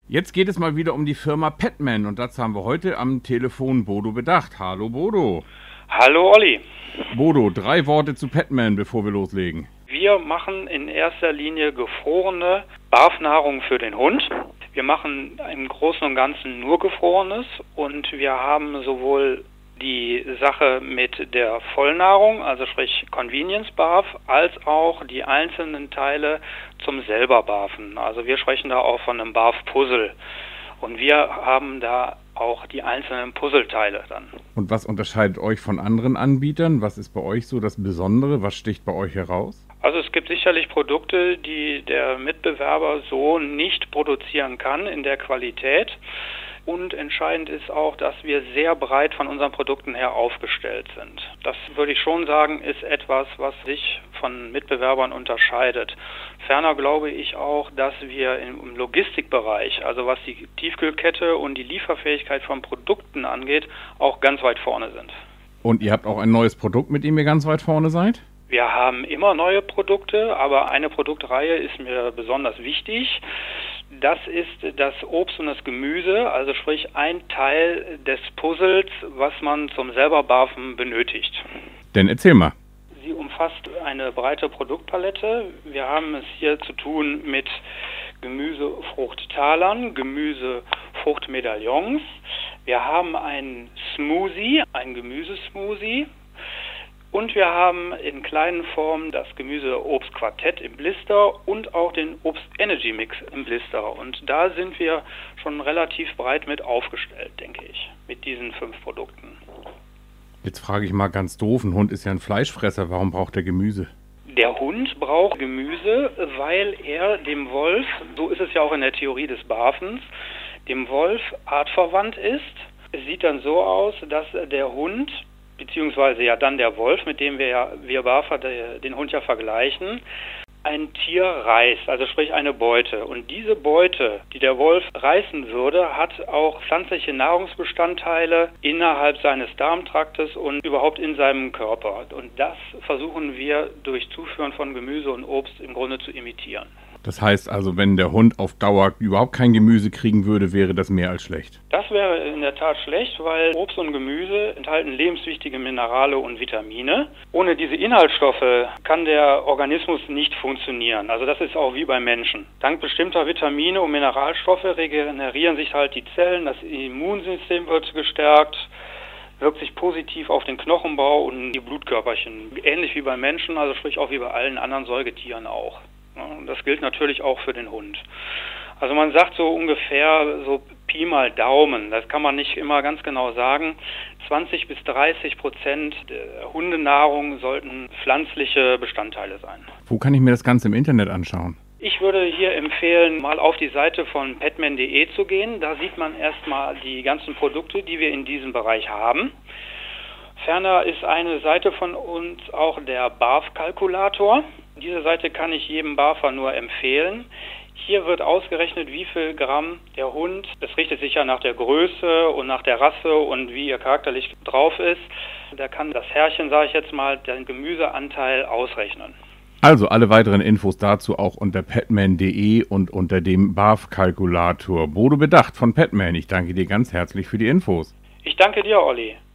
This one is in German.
Jetzt geht es mal wieder um die Firma Petman und dazu haben wir heute am Telefon Bodo Bedacht. Hallo Bodo. Hallo Olli. Bodo, 3 Worte zu Petman, bevor wir loslegen. Wir machen in erster Linie gefrorene Barfnahrung für den Hund. Wir machen im Großen und Ganzen nur Gefrorenes und wir haben sowohl die Sache mit der Vollnahrung, also sprich Convenience Barf, als auch die einzelnen Teile zum selber Barfen. Also wir sprechen da auch von einem Barf-Puzzle und wir haben da auch die einzelnen Puzzleteile dann. Und was unterscheidet euch von anderen Anbietern? Was ist bei euch so das Besondere? Was sticht bei euch heraus? Also es gibt sicherlich Produkte, die der Mitbewerber so nicht produzieren kann in der Qualität. Und entscheidend ist auch, dass wir sehr breit von unseren Produkten her aufgestellt sind. Das würde ich schon sagen, ist etwas, was sich von Mitbewerbern unterscheidet. Ferner glaube ich auch, dass wir im Logistikbereich, also was die Tiefkühlkette und die Lieferfähigkeit von Produkten angeht, auch ganz weit vorne sind. Und ihr habt auch ein neues Produkt, mit dem ihr ganz weit vorne seid? Wir haben immer neue Produkte, aber eine Produktreihe ist mir besonders wichtig. Das ist das Obst und das Gemüse, also sprich ein Teil des Puzzles, was man zum selber Barfen benötigt. Denn erzähl mal. Sie umfasst eine breite Produktpalette. Wir haben es hier zu tun mit Gemüsefruchttalern, Gemüsefruchtmedaillons. Wir haben einen Smoothie, einen Gemüsesmoothie. Und wir haben in kleinen Formen das Gemüse-Obst-Quartett im Blister und auch den Obst-Energy-Mix im Blister. Und da sind wir schon relativ breit mit aufgestellt, denke ich, mit diesen 5 Produkten. Jetzt frage ich mal ganz doof, ein Hund ist ja ein Fleischfresser, warum braucht er Gemüse? Der Hund braucht Gemüse, weil er dem Wolf, so ist es ja auch in der Theorie des Barfens, dem Wolf artverwandt ist. Es sieht dann so aus, dass der Hund beziehungsweise ja dann der Wolf, mit dem wir Barfer den Hund ja vergleichen, ein Tier reißt, also sprich eine Beute. Und diese Beute, die der Wolf reißen würde, hat auch pflanzliche Nahrungsbestandteile innerhalb seines Darmtraktes und überhaupt in seinem Körper. Und das versuchen wir durch Zuführen von Gemüse und Obst im Grunde zu imitieren. Das heißt also, wenn der Hund auf Dauer überhaupt kein Gemüse kriegen würde, wäre das mehr als schlecht. Das wäre in der Tat schlecht, weil Obst und Gemüse enthalten lebenswichtige Minerale und Vitamine. Ohne diese Inhaltsstoffe kann der Organismus nicht funktionieren. Also das ist auch wie beim Menschen. Dank bestimmter Vitamine und Mineralstoffe regenerieren sich halt die Zellen, das Immunsystem wird gestärkt, wirkt sich positiv auf den Knochenbau und die Blutkörperchen. Ähnlich wie beim Menschen, also sprich auch wie bei allen anderen Säugetieren auch. Das gilt natürlich auch für den Hund. Also man sagt so ungefähr so Pi mal Daumen, das kann man nicht immer ganz genau sagen, 20-30% der Hundenahrung sollten pflanzliche Bestandteile sein. Wo kann ich mir das Ganze im Internet anschauen? Ich würde hier empfehlen, mal auf die Seite von petman.de zu gehen. Da sieht man erstmal die ganzen Produkte, die wir in diesem Bereich haben. Ferner ist eine Seite von uns auch der Barf-Kalkulator. Diese Seite kann ich jedem Barfer nur empfehlen. Hier wird ausgerechnet, wie viel Gramm der Hund, das richtet sich ja nach der Größe und nach der Rasse und wie er charakterlich drauf ist. Da kann das Herrchen, sage ich jetzt mal, den Gemüseanteil ausrechnen. Also alle weiteren Infos dazu auch unter petman.de und unter dem Barf-Kalkulator. Bodo Bedacht von Petman, ich danke dir ganz herzlich für die Infos. Ich danke dir, Olli.